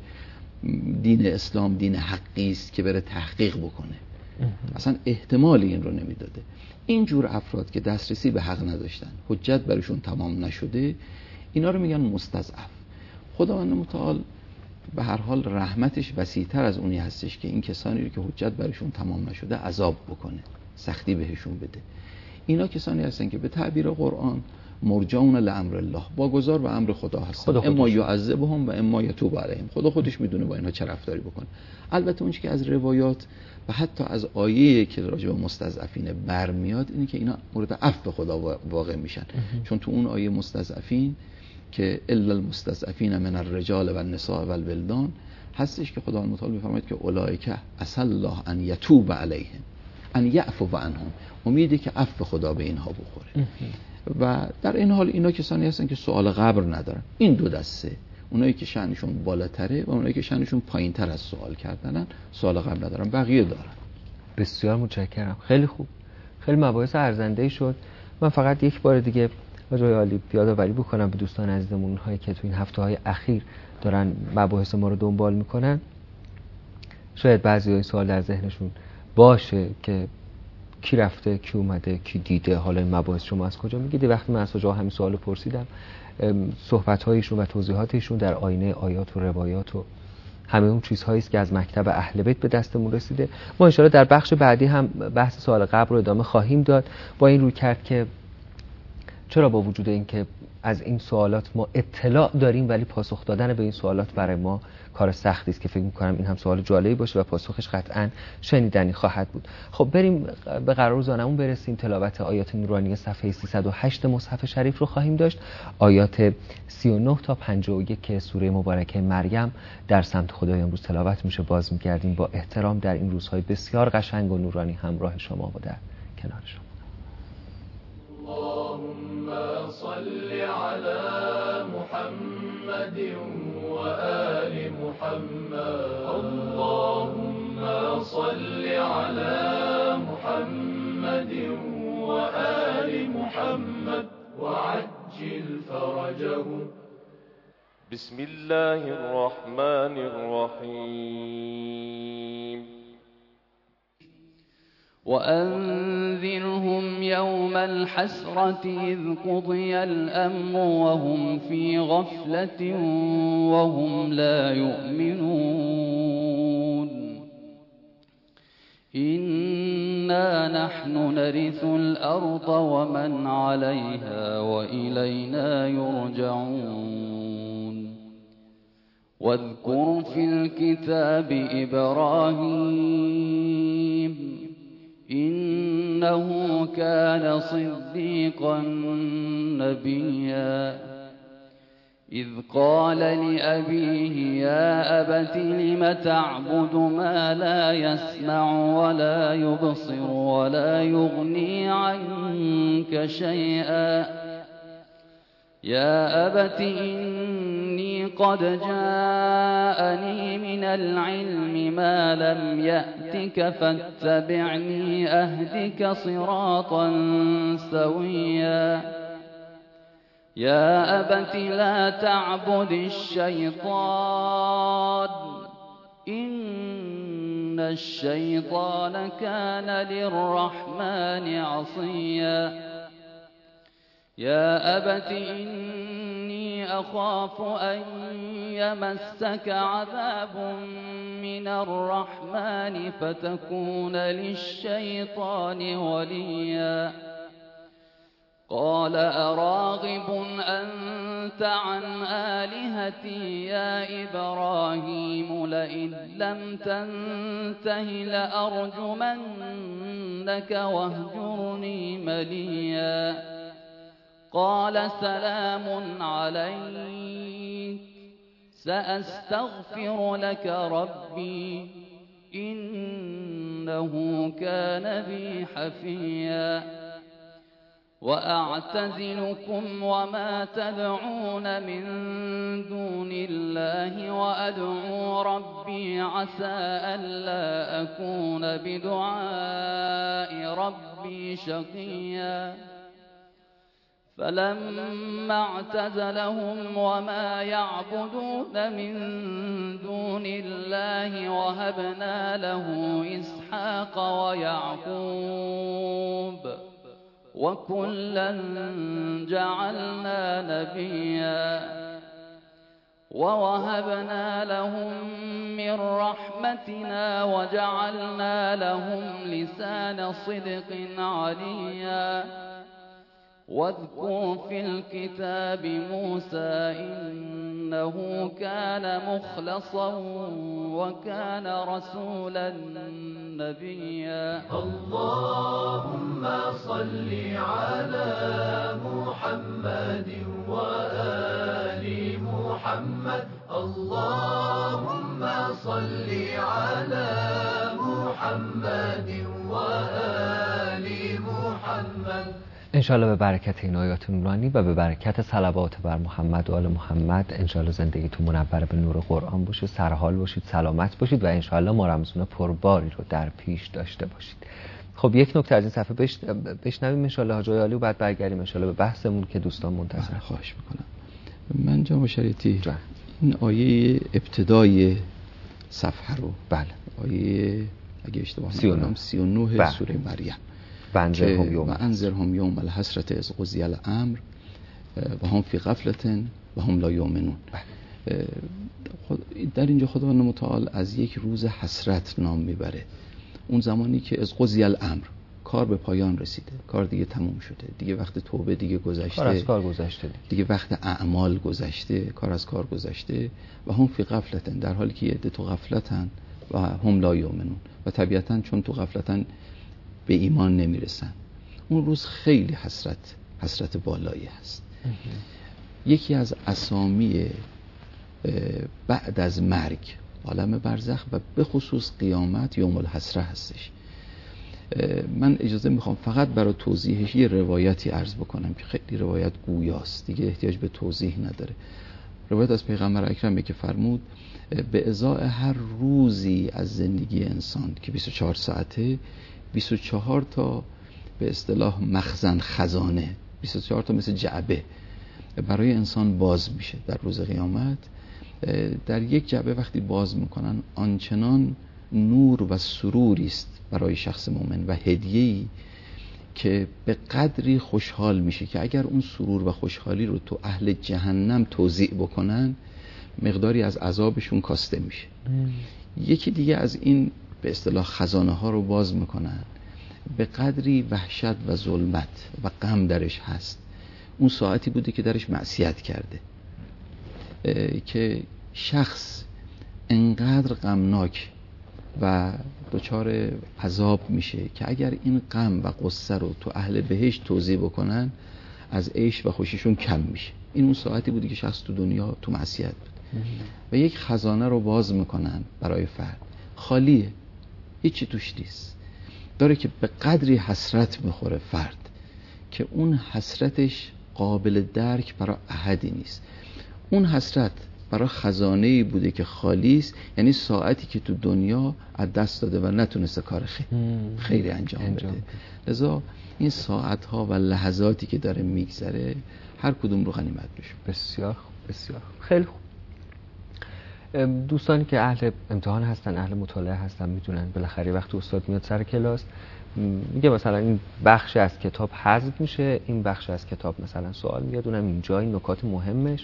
C: دین اسلام دین حقی است که بره تحقیق بکنه، اصلا احتمال این رو نمیداده. اینجور افراد که دسترسی به حق نداشتن، حجت برشون تمام نشده، اینا رو میگن مستضعف. خداوند متعال به هر حال رحمتش وسیع‌تر از اونی هستش که این کسانی رو که حجت برشون تمام نشده عذاب بکنه، سختی بهشون بده. اینا کسانی هستن که به تعبیر قرآن مرجعون لامر الله، واگذار به امر خدا هستن، اما یعذبهم و اما یتوب علیهم. خدا خودش میدونه با اینها چه رفتاری بکنه. البته اون چیزی که از روایات و حتی از آیه که راجع به مستضعفین برمیاد اینه که اینا مورد عفو خدا واقع میشن، چون تو اون آیه مستضعفین که الا المستضعفین من الرجال و النساء و الولدان هستش که خدا متعال میفرماید که اولئک عسى الله ان یتوب علیهم ان یعفو عنهم، امیده که عفو خدا به اینها بخوره. و در این حال اینا کسانی هستن که سوال قبر ندارن. این دو دسته، اونایی که شأنشون بالاتره و اونایی که شأنشون پایینتر از سوال کردنن، سوال قبر ندارن، بقیه دارن.
B: بسیار متشکرم. خیلی خوب، خیلی مباحث ارزنده‌ای شد. من فقط یک بار دیگه جای عالی یادآوری بکنم به دوستان عزیزمون هایی که تو این هفته‌های اخیر دارن مباحث ما رو دنبال میکنن. شاید بعضی سوال در ذهنشون باشه که کی رفته، کی اومده، کی دیده، حالا این مباحث شما از کجا میگیده؟ وقتی من از کجا همین سوالو پرسیدم، صحبت‌هایشون و توضیحاتشون در آینه آیات و روایات و همه اون چیزهایی است که از مکتب اهل بیت به دستمون رسیده. ما ان شاءالله در بخش بعدی هم بحث سوال قبر رو ادامه خواهیم داد، با این روی کرد که چرا با وجود اینکه از این سوالات ما اطلاع داریم ولی پاسخ دادن به این سوالات برای ما کار سختی است، که فکر می‌کنم این هم سوال جالبی باشه و پاسخش قطعاً شنیدنی خواهد بود. خب بریم به قرار زانمون برسیم. تلاوت آیات نورانی صفحه سیصد و هشت مصحف شریف رو خواهیم داشت. آیات سی و نه تا پنجاه و یک که سوره مبارکه مریم در سمت خدای امروز تلاوت میشه. باز می‌گردیم با احترام در این روزهای بسیار قشنگ و نورانی همراه شما و در کنار شما.
A: اللهم صل على محمد وآل محمد. اللهم صل على محمد وآل محمد وعجل فرجه. بسم الله الرحمن الرحيم.
D: وأنذرهم يوم الحسرة إذ قضي الأمر وهم في غفلة وهم لا يؤمنون. إنا نحن نرث الأرض ومن عليها وإلينا يرجعون. واذكر في الكتاب إبراهيم إنه كان صديقا نبيا. إذ قال لأبيه يا أبت لم تعبد ما لا يسمع ولا يبصر ولا يغني عنك شيئا. يا أبت إني قد جاءني من العلم ما لم يأتك فاتبعني أهدك صراطا سويا. يا أبت لا تعبد الشيطان إن الشيطان كان للرحمن عصيا. يا أبت إني أخاف أن يمسك عذاب من الرحمن فتكون للشيطان وليا. قال أراغب أنت عن آلهتي يا إبراهيم لئن لم تنته لأرجمنك واهجرني مليا. قال سلام عليك سأستغفر لك ربي إنه كان بي حفيا. وأعتزلكم وما تدعون من دون الله وأدعو ربي عسى ألا أكون بدعاء ربي شقيا. فلما اعتزلهم وما يعبدون من دون الله وهبنا له إسحاق ويعقوب وكلا جعلنا نبيا. ووهبنا لهم من رحمتنا وجعلنا لهم لسان صدق عليا. واذكر في الكتاب موسى إنه كان مخلصا وكان رسولا نبيا.
A: اللهم صل على محمد وآل محمد. اللهم صل على محمد وآل محمد.
B: انشالله به برکت این آیات نورانی و به برکت صلوات بر محمد و آل محمد انشالله زندگیتون منور به نور قرآن باشه، سرحال باشید، سلامت باشید و انشالله ما رمضان پرباری رو در پیش داشته باشید. خب یک نکته از این صفحه بش... بشنویم انشالله حاج عالی و بعد برگردیم انشالله به بحثمون که دوستان منتظر.
C: خواهش میکنم. من جناب شریعتی این آیه ابتدای صفحه رو،
B: بله،
C: آیه اگه اشتباه نکنم سی و نه بله. سوره مریم
B: و انذرهم
C: یوم و انذرهم یوم الحسرة اذ قضی الامر و هم فی غفلة و هم لا یؤمنون. در اینجا خداوند متعال از یک روز حسرت نام میبره، اون زمانی که از قضی الامر، کار به پایان رسیده، کار دیگه تموم شده، دیگه وقت توبه دیگه گذشته،
B: کار از کار گذشته دیگه,
C: دیگه وقت اعمال گذشته، کار از کار گذشته و هم فی غفلتن، در حالی که یه عده تو غفلتن و هم لا یؤمنون و طبیعتاً چون تو غفلتن به ایمان نمیرسن. اون روز خیلی حسرت حسرت بالایی هست. یکی از اسامی بعد از مرگ، عالم برزخ و به خصوص قیامت یوم الحسره هستش. من اجازه میخوام فقط برای توضیحش یه روایتی عرض بکنم که خیلی روایت گویاست، دیگه احتیاج به توضیح نداره. روایت از پیغمبر اکرمه که فرمود به ازای هر روزی از زندگی انسان که بیست و چهار ساعته، بیست و چهار تا به اصطلاح مخزن، خزانه، بیست و چهار تا مثل جعبه برای انسان باز میشه در روز قیامت. در یک جعبه وقتی باز میکنن آنچنان نور و سروری است برای شخص مؤمن و هدیه‌ای که به قدری خوشحال میشه که اگر اون سرور و خوشحالی رو تو اهل جهنم توزیع بکنن مقداری از عذابشون کاسته میشه. ام. یکی دیگه از این به اصطلاح خزانه ها رو باز میکنن به قدری وحشت و ظلمت و غم درش هست. اون ساعتی بوده که درش معصیت کرده که شخص انقدر غمناک و دچار عذاب میشه که اگر این غم و قصه رو تو اهل بهشت توزیع بکنن از عیش و خوشیشون کم میشه. این اون ساعتی بوده که شخص تو دنیا تو معصیت بود و یک خزانه رو باز میکنن برای فرد، خالیه، هیچی توش نیست، داره که به قدری حسرت میخوره فرد که اون حسرتش قابل درک برای احدی نیست. اون حسرت برای خزانه‌ای بوده که خالی است، یعنی ساعتی که تو دنیا از دست داده و نتونسته کار خیلی خیلی انجام, انجام بده. لذا این ساعت‌ها و لحظاتی که داره میگذره هر کدوم رو غنیمت بشه.
B: بسیار بسیار خیلی خوب. دوستانی که اهل امتحان هستن، اهل مطالعه هستن، میدونن بالاخره وقتی استاد میاد سر کلاس میگه مثلا این بخش از کتاب حذف میشه، این بخش از کتاب مثلا سوال میاد، اونم اینجا این نکات مهمش.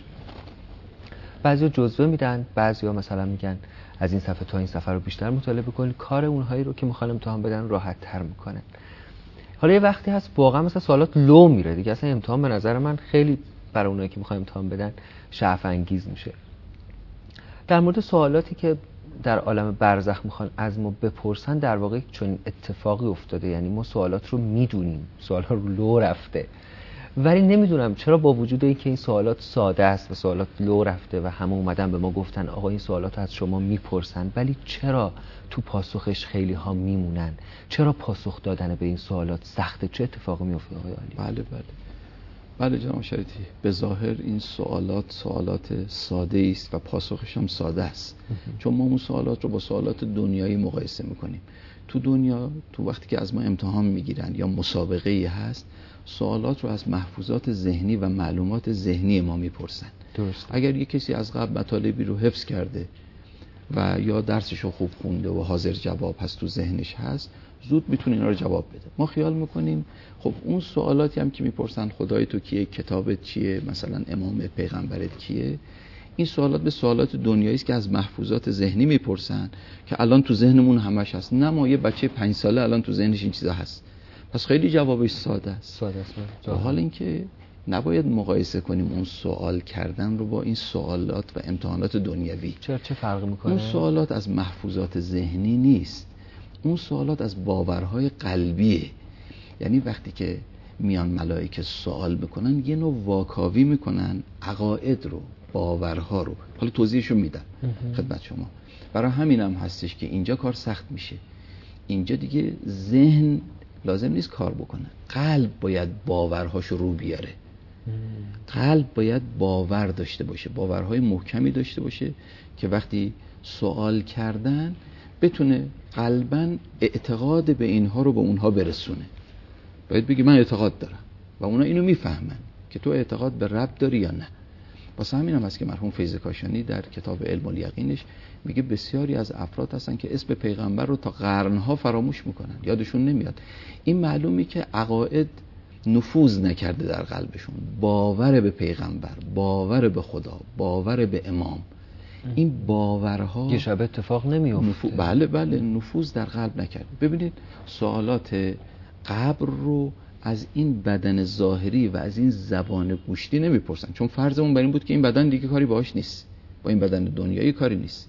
B: بعضیا جزوه میدن، بعضیا مثلا میگن از این صفحه تا این صفحه رو بیشتر مطالعه بکنید، کار اونهایی رو که میخوان امتحان بدن راحت تر میکنن. حالا یه وقتی هست واقعا مثلا سوالات لو میره دیگه، اصلا امتحان به نظر من خیلی برای اونایی که میخوان امتحان بدن شعف انگیز میشه. در مورد سوالاتی که در عالم برزخ میخوان از ما بپرسن در واقع چون اتفاقی افتاده، یعنی ما سوالات رو میدونیم، سوالات رو لو رفته، ولی نمیدونم چرا با وجود اینکه این سوالات ساده است و سوالات لو رفته و همه اومدن به ما گفتن آقا این سوالات از شما میپرسن، ولی چرا تو پاسخش خیلی ها میمونن؟ چرا پاسخ دادن به این سوالات سخته؟ چه اتفاقی میفته آقای عالی؟
C: بله بله بله جناب شریعتی، به ظاهر این سوالات سوالات ساده است و پاسخش هم ساده است، چون ما اون سوالات رو با سوالات دنیایی مقایسه میکنیم. تو دنیا تو وقتی که از ما امتحان میگیرن یا مسابقه ای هست، سوالات رو از محفوظات ذهنی و معلومات ذهنی ما میپرسن. درست. اگر یک کسی از قبل مطالبی رو حفظ کرده و یا درسش رو خوب خونده و حاضر جواب هست تو ذهنش هست، زود میتونه اینا رو جواب بده. ما خیال میکنیم خب اون سوالاتی هم که میپرسن خدای تو کیه، کتابت چیه، مثلا امام پیغمبرت کیه، این سوالات به سوالات دنیایی است که از محفوظات ذهنی میپرسن که الان تو ذهنمون همش هست. نه ما یه بچه پنج ساله الان تو ذهنش این چیزا هست، پس خیلی جوابش ساده است.
B: ساده است.
C: حال اینکه نباید مقایسه کنیم اون سوال کردن رو با این سوالات و امتحانات دنیوی.
B: چرا چه فرقی میکنه؟
C: اون سوالات از محفوظات ذهنی نیست، اون سوالات از باورهای قلبیه. یعنی وقتی که میان ملائکه سوال میکنن یه نوع واکاوی میکنن عقاید رو، باورها رو. حالا توضیحشو میدم خدمت شما. برای همینم هم هستش که اینجا کار سخت میشه. اینجا دیگه ذهن لازم نیست کار بکنه. قلب باید باورهاشو رو بیاره. قلب باید باور داشته باشه، باورهای محکمی داشته باشه که وقتی سوال کردن بتونه قلباً اعتقاد به اینها رو به اونها برسونه. باید بگی من اعتقاد دارم و اونا اینو میفهمن که تو اعتقاد به رب داری یا نه. واسه همین هم هست که مرحوم فیض کاشانی در کتاب علم الیقینش میگه بسیاری از افراد هستن که اسم پیغمبر رو تا قرنها فراموش میکنن، یادشون نمیاد. این معلومی که عقاید نفوذ نکرده در قلبشون. باور به پیغمبر، باور به خدا، باور به امام، این باورها
B: یه شب اتفاق نمیفته.
C: نفو... بله بله نفوذ در قلب نکرده. ببینید سوالات قبر رو از این بدن ظاهری و از این زبان گوشتی نمیپرسن، چون فرضمون بر این بود که این بدن دیگه کاری باهاش نیست، با این بدن دنیایی کاری نیست.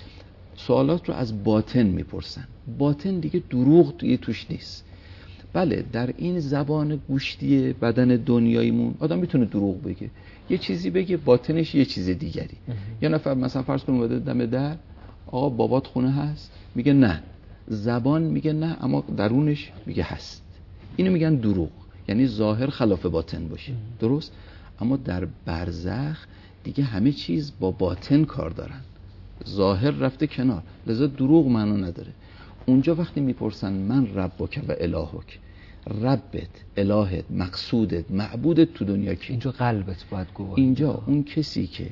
C: سوالات رو از باطن میپرسن. باطن دیگه دروغ توی توش نیست. بله در این زبان گوشتی بدن دنیاییمون آدم میتونه دروغ بگه، یه چیزی بگه باطنش یه چیز دیگری. یه نفر مثلا فرض کنیم اومده دم در، آقا بابات خونه هست؟ میگه نه. زبان میگه نه اما درونش میگه هست. اینو میگن دروغ، یعنی ظاهر خلاف باطن باشه. درست؟ اما در برزخ دیگه همه چیز با باطن کار دارن، ظاهر رفته کنار، لذا دروغ معنا نداره. اونجا وقتی میپرسن من ربک و الهک، ربت، الهت، مقصودت، معبودت تو دنیا کی؟
B: اینجا قلبت باید گواهی.
C: اینجا اون کسی که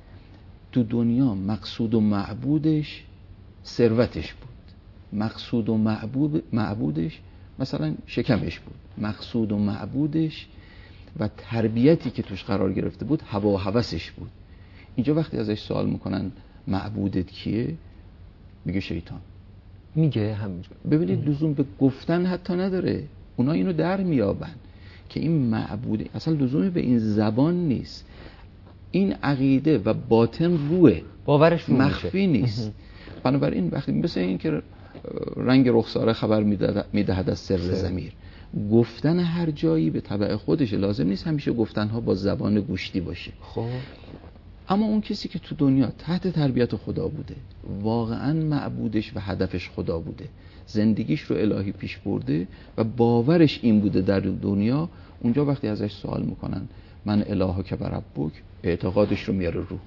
C: تو دنیا مقصود و معبودش ثروتش بود، مقصود و معبود معبودش مثلا شکمش بود، مقصود و معبودش و تربیتی که توش قرار گرفته بود هوا و هوسش بود. اینجا وقتی ازش سوال میکنن معبودت کیه، میگه شیطان.
B: میگه همینجور.
C: ببینید لزوم به گفتن حتی نداره، اونا اینو در میابن که این معبود اصلا لزومی به این زبان نیست، این عقیده و باطن روه،
B: باورش رو
C: مخفی نیست. بنابراین وقتی مثل این که رنگ رخساره خبر میدهد از سر ضمیر، گفتن هر جایی به تبع خودشه، لازم نیست همیشه گفتنها با زبان گوشتی باشه.
B: خب
C: اما اون کسی که تو دنیا تحت تربیت خدا بوده، واقعا معبودش و هدفش خدا بوده، زندگیش رو الهی پیش برده و باورش این بوده در دنیا، اونجا وقتی ازش سوال میکنن من الهک و ربک، اعتقادش رو میاره رو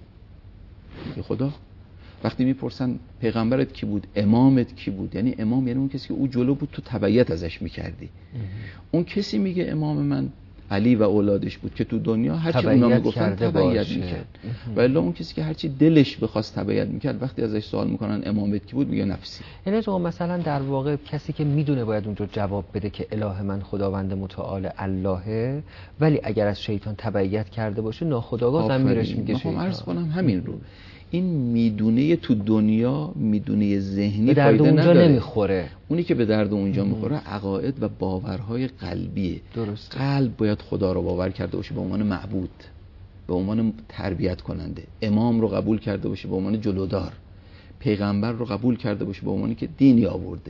C: خدا. وقتی میپرسن پیغمبرت کی بود، امامت کی بود، یعنی امام یعنی اون کسی که او جلو بود تو تبعیت ازش میکردی. اون کسی میگه امام من علی و اولادش بود که تو دنیا هرچی اونا میگفتن تبعیت میکرد، و الا اون کسی که هرچی دلش بخواست تبعیت میکرد وقتی ازش سوال میکنن امامت کی بود میگه نفسی.
B: یعنی تو مثلا در واقع کسی که میدونه باید اونجا جواب بده که اله من خداوند متعال اللهه، ولی اگر از شیطان تبعیت کرده باشه ناخودآگاه ضمیرش میگه شیطان.
C: عرض کنم همین رو، این میدونه تو دنیا میدونه ذهنی
B: به درد
C: فایده
B: اونجا
C: نداره.
B: نمیخوره.
C: اونی که به درد اونجا میخوره عقاید و باورهای قلبیه.
B: درسته.
C: قلب باید خدا رو باور کرده باشه به عنوان معبود، به عنوان تربیت کننده، امام رو قبول کرده باشه به عنوان جلودار، پیغمبر رو قبول کرده باشه به عنوانی که دینی آورده.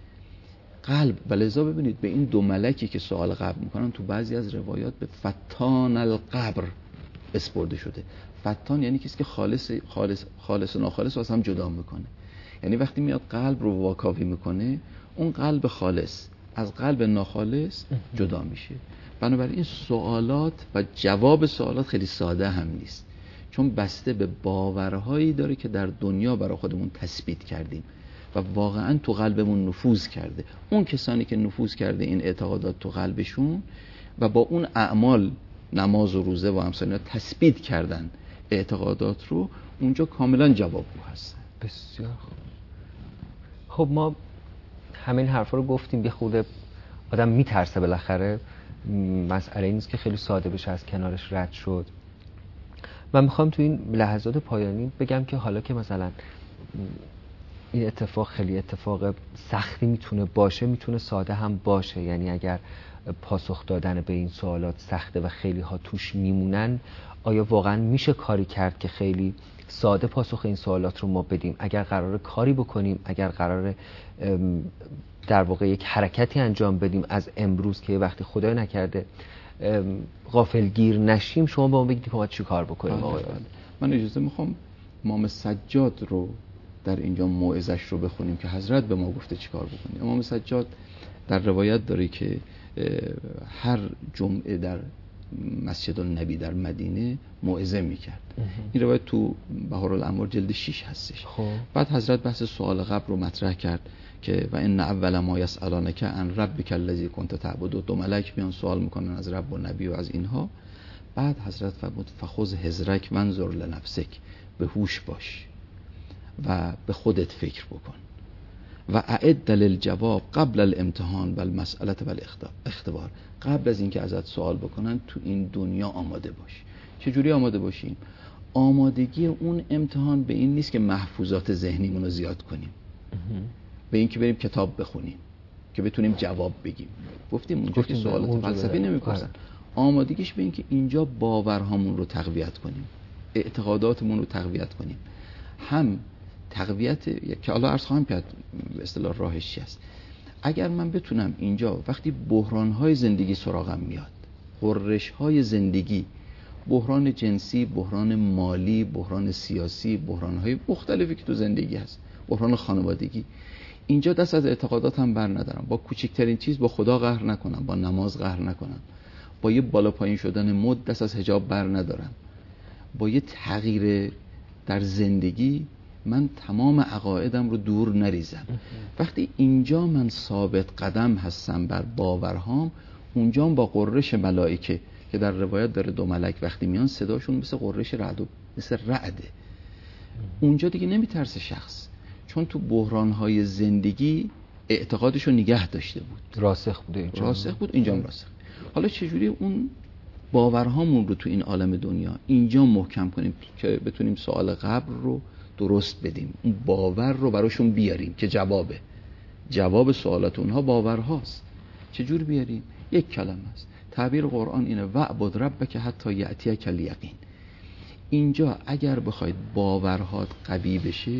C: قلب ولذا ببینید به این دو ملکی که سوال قبر میکنن تو بعضی از روایات به فتان القبر اسپرده شده. فتان یعنی کسی که خالص خالص خالص و ناخالص رو از هم جدا میکنه. یعنی وقتی میاد قلب رو واکاوی میکنه، اون قلب خالص از قلب ناخالص جدا میشه. بنابراین سوالات و جواب سوالات خیلی ساده هم نیست، چون بسته به باورهایی داره که در دنیا برای خودمون تثبیت کردیم و واقعا تو قلبمون نفوذ کرده. اون کسانی که نفوذ کرده این اعتقادات تو قلبشون و با اون اعمال نماز و روزه و امثال تثبیت کردن اعتقادات رو، اونجا کاملا جوابگو هستن.
B: بسیار خوب. خب ما همین حرفا رو گفتیم، یه خورده آدم میترسه بالاخره، مسئله این نیست که خیلی ساده بشه از کنارش رد شد. من میخوام تو این لحظات پایانی بگم که حالا که مثلا این اتفاق خیلی اتفاق سختی میتونه باشه، میتونه ساده هم باشه، یعنی اگر پاسخ دادن به این سوالات سخته و خیلی ها توش میمونن، آیا واقعا میشه کاری کرد که خیلی ساده پاسخ این سوالات رو ما بدیم؟ اگر قراره کاری بکنیم، اگر قراره در واقع یک حرکتی انجام بدیم از امروز که وقتی خدای نکرده غافلگیر نشیم، شما با ما بگید که ما چی کار بکنیم؟ آقای
C: من اجازه میخوام امام سجاد رو در اینجا موعظش رو بخونیم که حضرت به ما گفته چی کار بکنیم. امام سجاد در روایت داره که هر جمعه در مسجد النبی در مدینه موعظه میکرد. این روایت تو بهارالانوار جلد شش هستش.
B: خب.
C: بعد حضرت بحث سوال قبر رو مطرح کرد که و ان اول ما یسالونک عن ربک الذی کنت تعبد، دو ملک میان سوال میکنن از رب و نبی و از اینها. بعد حضرت فرمود فخذ حذرک منظر لنفسک، به هوش باش و به خودت فکر بکن و اعد للجواب قبل الامتحان و المسئله و الاختبار، قبل از اینکه ازت سوال بکنن تو این دنیا آماده باش. چجوری آماده باشیم؟ آمادگی اون امتحان به این نیست که محفوظات ذهنیمون رو زیاد کنیم، به این که بریم کتاب بخونیم که بتونیم جواب بگیم. گفتیم اونجا که سوالات فلسفی نمیپرسن. آمادگیش به این که اینجا باورهامون رو تقویت کنیم، اعتقاداتمون رو تقویت کنیم. هم تقویت که حالا عرض خواهم کرد به اصطلاح راهش چی است. اگر من بتونم اینجا وقتی بحران‌های زندگی سراغم میاد، غرش‌های زندگی، بحران جنسی، بحران مالی، بحران سیاسی، بحران‌های مختلفی که تو زندگی هست، بحران خانوادگی، اینجا دست از اعتقاداتم بر ندارم، با کوچکترین چیز با خدا قهر نکنم، با نماز قهر نکنم، با یه بالا پایین شدن مد دست از حجاب بر ندارم، با یه تغییر در زندگی من تمام عقایدم رو دور نریزم. وقتی اینجا من ثابت قدم هستم بر باورهام، اونجا با قررش ملائکه که در روایت داره دو ملک وقتی میان صداشون مثل قررش رعد و مثل رعده، اونجا دیگه نمیترسه شخص، چون تو بحرانهای زندگی اعتقادشو نگه داشته بود،
B: راسخ بوده اینجا.
C: راسخ بود اینجا راسخ. حالا چجوری اون باورهامون رو تو این عالم دنیا اینجا محکم کنیم که بتونیم سوال قبر رو درست بدیم، اون باور رو براشون بیاریم که جوابه جواب سوالات اونها باورهاست. چجور بیاریم؟ یک کلمه است. تعبیر قرآن اینه وعبد ربک حتی یأتیک الیقین. اینجا اگر بخواید باورهات قوی بشه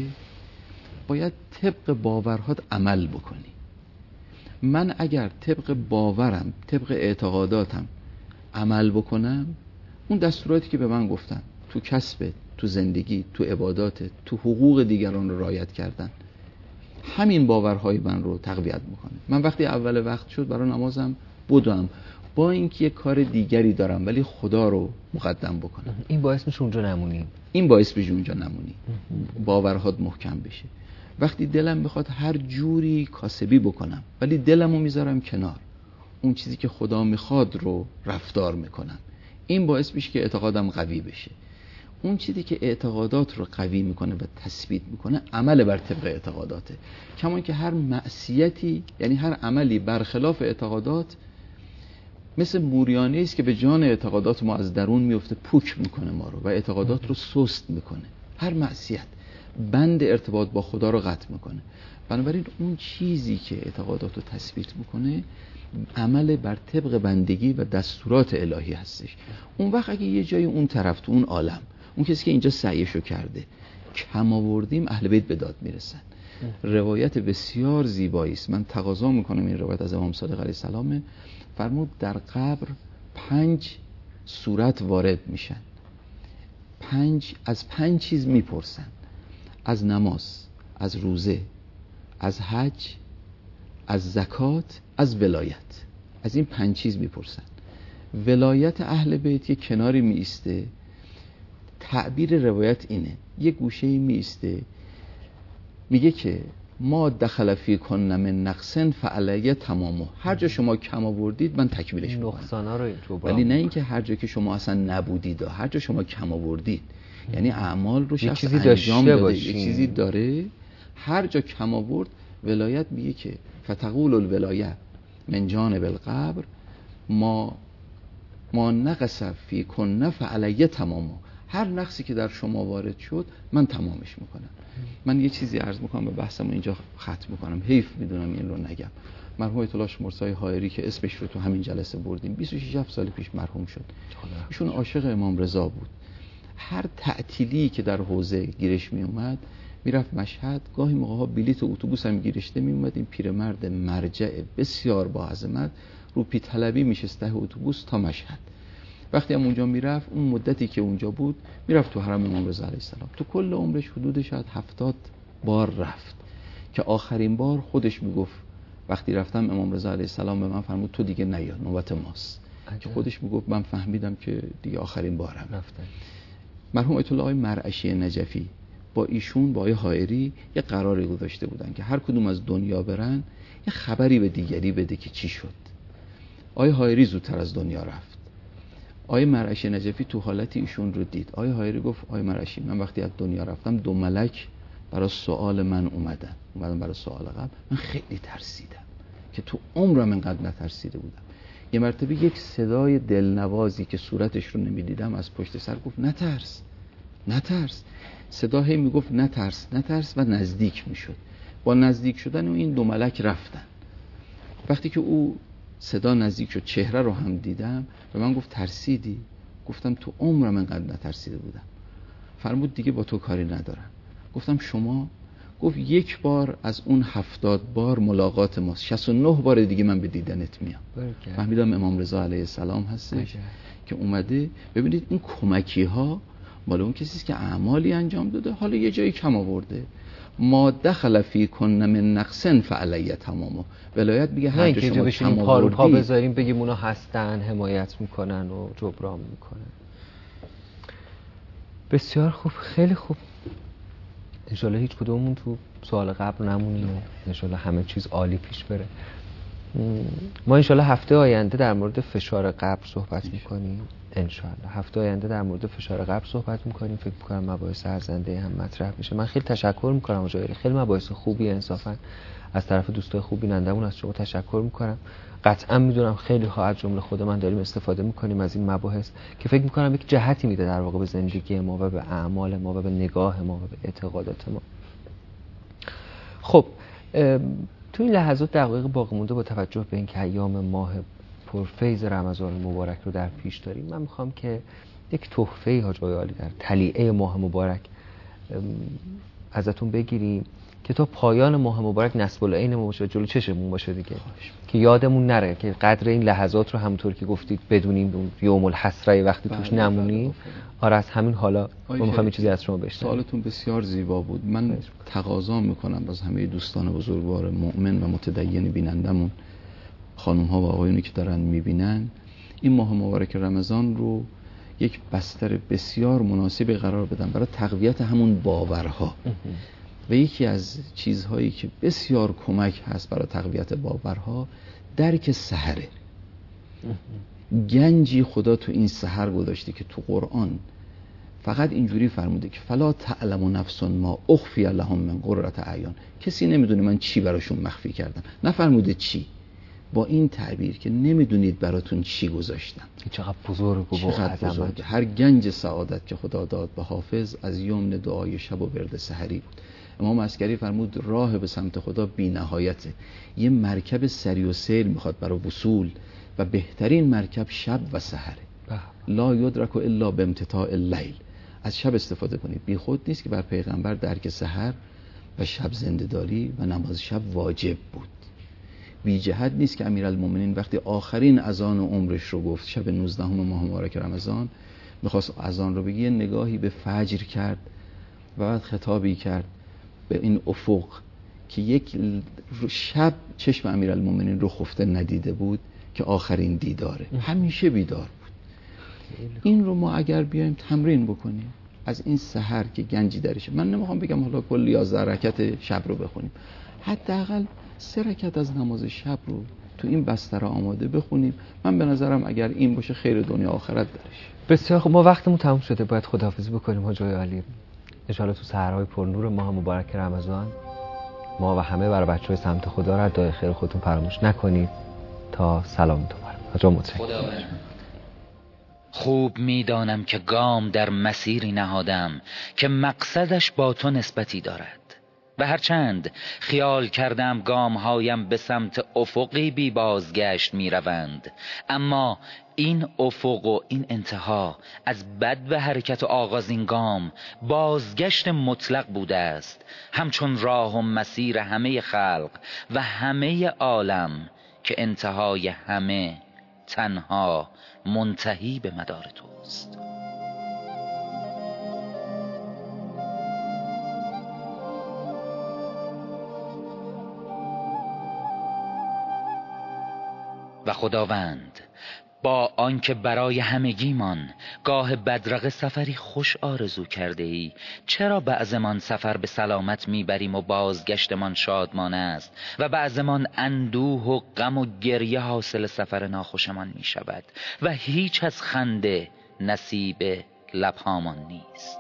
C: باید طبق باورهات عمل بکنی. من اگر طبق باورم، طبق اعتقاداتم عمل بکنم، اون دستوراتی که به من گفتن تو کسبت، تو زندگی، تو عبادات، تو حقوق دیگران رو رعایت کردن، همین باورهای من رو تقویت میکنه. من وقتی اول وقت شد برای نمازم بودم، با اینکه یه کار دیگری دارم ولی خدا رو مقدم بکنم.
B: این باعث میشه اونجا نمونی.
C: این باعث میشه اونجا نمونی. باورهات محکم بشه. وقتی دلم بخواد هر جوری کاسبی بکنم ولی دلمو میذارم کنار، اون چیزی که خدا میخواد رو رفتار میکنم، این باعث میشه که اعتقادم قوی بشه. اون چیزی که اعتقادات رو قوی میکنه و تثبیت میکنه عمل بر طبق اعتقاداته. کما که هر معصیتی، یعنی هر عملی برخلاف اعتقادات، مثل موریانه است که به جان اعتقادات ما از درون میفته، پوک میکنه ما رو و اعتقادات رو سست میکنه. هر معصیت بند ارتباط با خدا رو قطع میکنه. بنابراین اون چیزی که اعتقادات رو تثبیت میکنه عمل بر طبق بندگی و دستورات الهی هستش. اون وقت اگه یه جای اون طرف تو اون عالم، اون کسی که اینجا سعیشو کرده، کم آوردیم، اهل بیت به داد میرسن. روایت بسیار زیبایی است. من تقاضا میکنم این روایت از امام صادق علیه السلام. فرمود در قبر پنج صورت وارد میشن، پنج از پنج چیز میپرسن: از نماز، از روزه، از حج، از زکات، از ولایت. از این پنج چیز میپرسن. ولایت اهل بیت یه کناری میسته، تعبیر روایت اینه، یه گوشه میسته میگه که ما دخل فی کن من نقصن فعلیه تمامه، هر جا شما کم آوردید من تکمیلش میکنم.
B: نقصانا رو تو
C: ولی نه اینکه هر جا که شما اصلا نبودید، هر جا شما کم آوردید، یعنی اعمال رو شخص انجام داده، یه چیزی داره، هر جا کم آورد ولایت میگه که فتقول الولایه من جانب القبر ما ما نقص فی کن فعلیه تمامه، هر نقصی که در شما وارد شد من تمامش میکنم. من یه چیزی عرض میکنم به بحثم اینجا ختم میکنم، حیف میدونم این رو نگم. مرحوم آیت الله مرسای حائری که اسمش رو تو همین جلسه بردیم، بیست و شش سال پیش مرحوم شد. ایشون عاشق امام رضا بود. هر تعطیلی که در حوزه گیرش میومد میرفت مشهد، گاهی موقع ها بلیت اتوبوس هم گیرشته میومد. این پیرمرد مرجع بسیار با عظمت رو پی طلبی میشسته اتوبوس تا مشهد. وقتی هم اونجا میرفت، اون مدتی که اونجا بود میرفت تو حرم امام رضا علیه السلام. تو کل عمرش حدود شاید هفتاد بار رفت که آخرین بار خودش میگفت وقتی رفتم امام رضا علیه السلام به من فرمود تو دیگه نیا، نوبت ماست. که خودش میگفت من فهمیدم که دیگه آخرین بارم
B: رفتن.
C: مرحوم آیت الله آقای مرعشی نجفی با ایشون با آقای حائری یه قراری گذاشته بودن که هر کدوم از دنیا برن یه خبری به دیگری بده که چی شد. آقای حائری زودتر از دنیا رفت. آقای مرعشی نجفی تو حالتی ایشون رو دید. آقای حائری گفت آقای مرعشی من وقتی از دنیا رفتم دو ملک برای سوال من اومدن اومدن برای سوال قبل. من خیلی ترسیدم که تو عمرم اینقدر نترسیده بودم. یه مرتبه یک صدای دلنوازی که صورتش رو نمیدیدم از پشت سر گفت نترس نترس. صدا هی میگفت نترس نترس و نزدیک میشد. با نزدیک شدن و این دو ملک رفتن. وقتی که او صدا نزدیک شد چهره رو هم دیدم و من گفت ترسیدی؟ گفتم تو عمرم اینقدر نترسیده بودم. فرمود دیگه با تو کاری ندارم. گفتم شما؟ گفت یک بار از اون هفتاد بار ملاقات ماست، شصت و نه بار دیگه من به دیدنت میام. فهمیدم امام رضا علیه السلام هستش که اومده. ببینید این کمکی ها مال اون کسی است که اعمالی انجام داده، حالا یه جایی کم آورده. ما دخل فی کن من نقص فعلی تمامه. ولایت میگه هر جا شما کم آوردید
B: پا بذاریم بگیم اونا هستن، حمایت میکنن و جبران میکنن. بسیار خوب، خیلی خوب. انشالله هیچ کدومون تو سوال قبل نمونیم و انشالله همه چیز عالی پیش بره. ما انشالله هفته آینده در مورد فشار قبر صحبت میکنیم. انشالله هفته آینده در مورد فشار قبر صحبت میکنیم. فکر میکنم مباحث ارزنده هم مطرح میشه. من خیلی تشکر میکنم آقای، خیلی مباحث خوبی انصافا از طرف دوستای خوب بینندمون از شما تشکر میکنم. قطعا میدونم خیلی ها از جمله خود من داریم استفاده میکنیم از این مباحث که فکر میکنم یک جهتی میده در واقع به زندگی ما و به اعمال ما و به نگاه ما و به اعتقادات ما. خب تو این لحظات دقایق باقی مونده با توجه به اینکه ایام ماه پرفیض رمضان مبارک رو در پیش داریم، من میخوام که یک تحفه حاج آقای عالی در طلیعه ماه مبارک ازتون بگیریم که تا پایان ماه مبارک نصب العین ما باشه، جلو چشمون باشه دیگه، که یادمون نره که قدر این لحظات رو همونطور که گفتید بدونیم. اون یوم الحسره وقتی توش
C: بله
B: نمونیم.
C: بله.
B: آره از همین حالا ما میخوایم چیزی از شما بشنویم.
C: سوالتون بسیار زیبا بود. من تقاضا میکنم از همه دوستان بزرگوار مؤمن و متدین بینندمون، خانم ها و آقایونی که دارن میبینن، این ماه مبارک رمضان رو یک بستر بسیار مناسب قرار بدن برای تقویت همون باورها. و یکی از چیزهایی که بسیار کمک هست برای تقویت باورها درک سحره. گنجی خدا تو این سحر گذاشته که تو قرآن فقط اینجوری فرموده که فلا تعلم نفس ما اخفی لهم من قرة اعین. کسی نمیدونه من چی براشون مخفی کردم. نفرموده چی، با این تعبیر که نمیدونید براتون چی گذاشتم.
B: چقدر بزرگ و
C: چقدر بزرگ. هر گنج سعادت که خدا داد به حافظ از یمن دعای شب و ورد سحری بود. امام عسکری فرمود راه به سمت خدا بی نهایته. یه مرکب سری و سیر میخواد برای وصول و بهترین مرکب شب و سحره. لا یدرک الا بامتتاع اللیل. از شب استفاده کنید. بی خود نیست که بر پیغمبر درک سحر و شب زنده‌داری و نماز شب واجب بود. بی جهت نیست که امیرالمومنین وقتی آخرین اذان عمرش رو گفت شب نوزدهم ماه مبارک رمضان، میخواست اذان رو بگی، نگاهی به فجر کرد و بعد خطابی کرد به این افق که یک شب چشم امیرالمومنین رو خفته ندیده بود که آخرین دیداره. همیشه بیدار بود. این رو ما اگر بیایم تمرین بکنیم از این سحر که گنجی درشه. من نمیخوام بگم حالا کل یازده رکعت شب رو بخونیم، حداقل سه رکعت از نماز شب رو تو این بستر آماده بخونیم. من به نظرم اگر این باشه خیر دنیا آخرت درش.
B: بسیار خوب. ما وقتمون تموم شده، باید خداحافظی بکنیم حاج آقای عالی. ان شاءالله تو سحرهای پرنور ماه مبارک رمضان ما و همه برای بچهای سمت خدا را دعای خیر خودتون فراموش نکنید. تا سلامتون بارم. حاج متشکرم.
E: خوب میدانم که گام در مسیری نهادم که مقصدش با تو نسبتی دارد و هرچند خیال کردم گام هایم به سمت افقی بی بازگشت می روند، اما این افق و این انتها از بد و حرکت و آغاز این گام بازگشت مطلق بوده است، همچون راه و مسیر همه خلق و همه عالم که انتهای همه تنها منتهی به مدار توست. و خداوند با آنکه برای همگیمان گاه بدرقه سفری خوش آرزو کرده ای، چرا بعضمان سفر به سلامت میبریم و بازگشتمان شادمانه است و بعضمان اندوه و غم و گریه حاصل سفر ناخوشمان میشود و هیچ از خنده نصیب لبهامان نیست.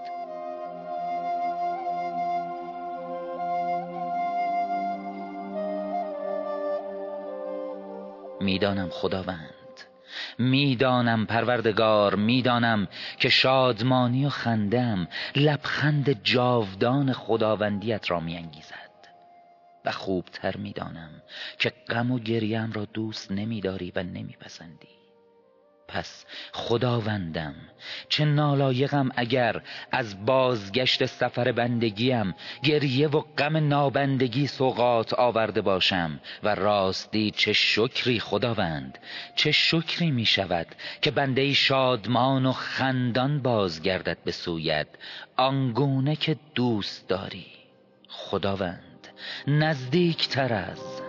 E: میدانم خداوند، میدانم پروردگار، میدانم که شادمانی و خندم لبخند جاودان خداوندیت را میانگیزد و خوبتر میدانم که غم و گریم را دوست نمیداری و نمیپسندی. پس خداوندم، چه نالایقم اگر از بازگشت سفر بندگیم گریه و غم نابندگی سوغات آورده باشم و راستی چه شکری خداوند، چه شکری می شود که بنده شادمان و خندان بازگردد به سویت آنگونه که دوست داری. خداوند، نزدیکتر از